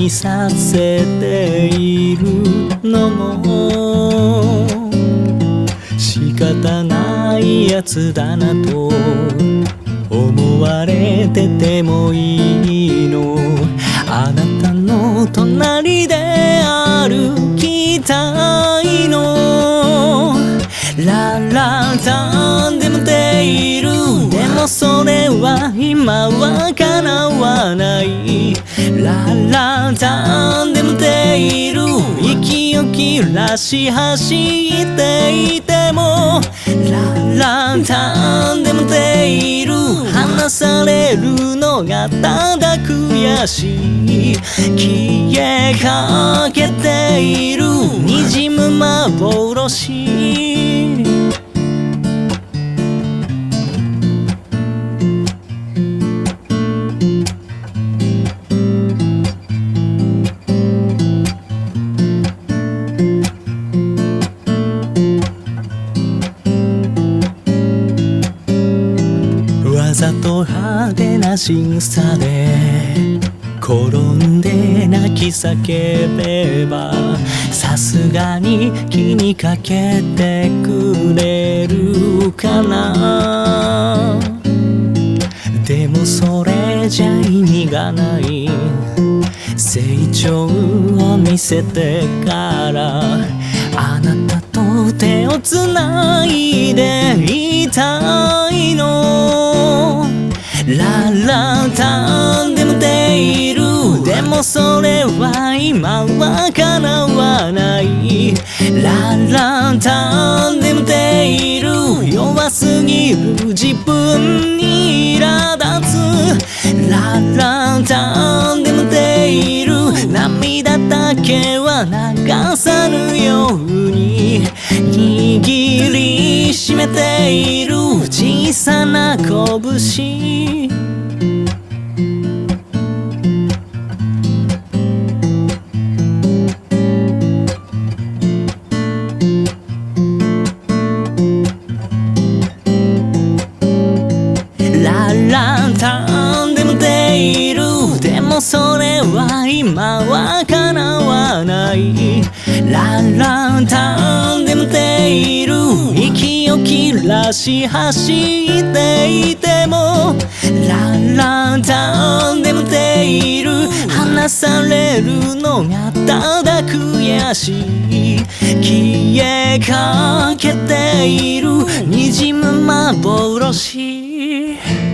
にさせているのも仕方ないやつだなと思われててもいいの。あなたの隣で歩きたいの。ララタンでもている。でもそれは今は叶わない。ララタンでもている。息を切らし走っていてもララタンでもている。離されるのがただ悔しい。消えかけている滲む幻。わざと派手な仕草で転んで泣き叫べばさすがに気にかけてくれるかな。でもそれじゃ意味がない。成長を見せてからあなたと手をつないでいたいの。ララタンでもている。でもそれは今は叶わない。ララタンでもている。弱すぎる自分に苛立つ。ララタンでもている。涙だけは流さぬように握りしめている小さな拳。ララタンでもている。でもそれは今は叶わない。ララタンでもている。息を切らし走っていてもララタンでもている。離されるのがただ悔しい。消えかけている滲む幻。